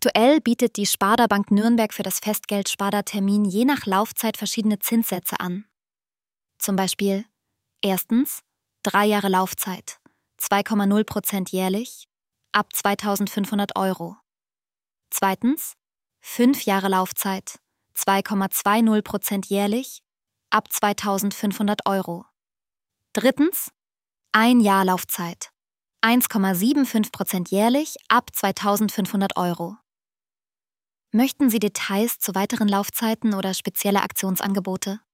Aktuell bietet die Sparda Bank Nürnberg für das Festgeld Sparda-Termin je nach Laufzeit verschiedene Zinssätze an. Zum Beispiel: erstens 3 Jahre Laufzeit, 2,0% jährlich, ab 2.500 Euro. Zweitens 5 Jahre Laufzeit, 2,20% jährlich, ab 2.500 Euro. Drittens 1 Jahr Laufzeit, 1,75% jährlich, ab 2.500 Euro. Möchten Sie Details zu weiteren Laufzeiten oder spezielle Aktionsangebote?